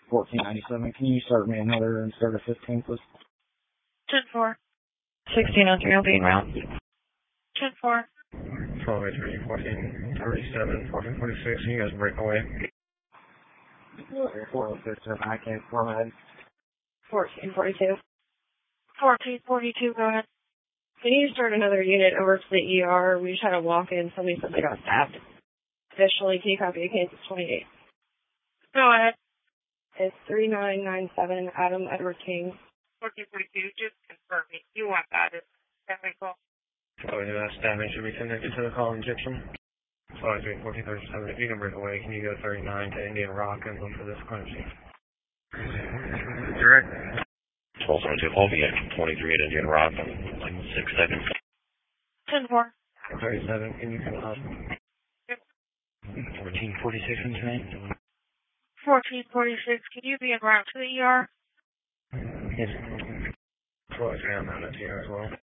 1497. Can you start me another and start a 15, please? 10-4. 1603 will be en route. 10-4. 12-3, 1437, 1446. You guys break away. 406, I can't go ahead. 1442. 1442, go ahead. Can you start another unit over to the ER? We just had a walk-in. Somebody said they got stabbed. Additionally, can you copy a case of 28? Go ahead. It's 3997 Adam Edward King. 1442, just confirm me. You want that. Is that right, cool? Stabbing should be connected to the call injection. 12-3, 1437. If you can break away, can you go 39 to Indian Rock and look for this crime scene? Direct. 1272, call me at 23 at Indian Rock in like 6 seconds. 10-4. 37, can you come up? 1446 in tonight? 1446, can you be en route to the ER? Yes. 12-3, I'm out of here as well.